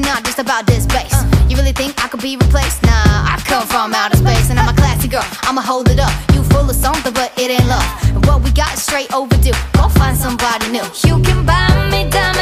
not just about this bass. You really think I could be replaced? Nah, I come from outer space, and I'm a classy girl, I'ma hold it up. You full of something, but it ain't love. And what we got is straight overdue. Go find somebody new. You can buy me diamonds